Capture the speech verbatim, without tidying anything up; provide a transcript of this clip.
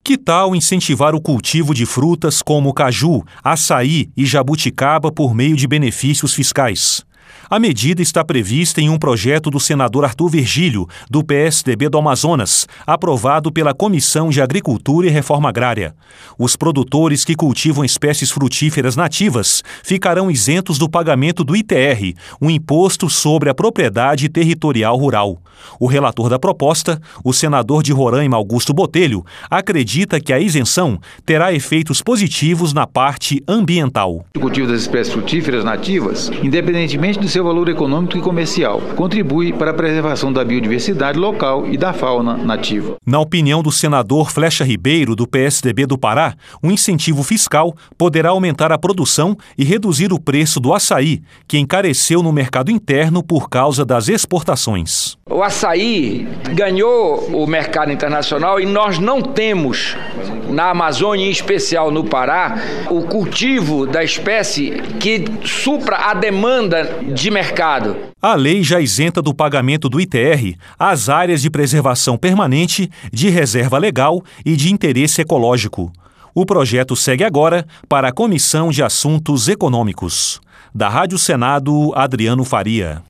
Que tal incentivar o cultivo de frutas como caju, açaí e jabuticaba por meio de benefícios fiscais? A medida está prevista em um projeto do senador Arthur Virgílio, do P S D B do Amazonas, aprovado pela Comissão de Agricultura e Reforma Agrária. Os produtores que cultivam espécies frutíferas nativas ficarão isentos do pagamento do I T R, um imposto sobre a propriedade territorial rural. O relator da proposta, o senador de Roraima Augusto Botelho, acredita que a isenção terá efeitos positivos na parte ambiental. O cultivo das espécies frutíferas nativas, independentemente do seu valor econômico e comercial, contribui para a preservação da biodiversidade local e da fauna nativa. Na opinião do senador Flecha Ribeiro, do P S D B do Pará, um incentivo fiscal poderá aumentar a produção e reduzir o preço do açaí, que encareceu no mercado interno por causa das exportações. O açaí ganhou o mercado internacional e nós não temos, na Amazônia, em especial no Pará, o cultivo da espécie que supra a demanda de mercado. A lei já isenta do pagamento do I T R as áreas de preservação permanente, de reserva legal e de interesse ecológico. O projeto segue agora para a Comissão de Assuntos Econômicos. Da Rádio Senado, Adriano Faria.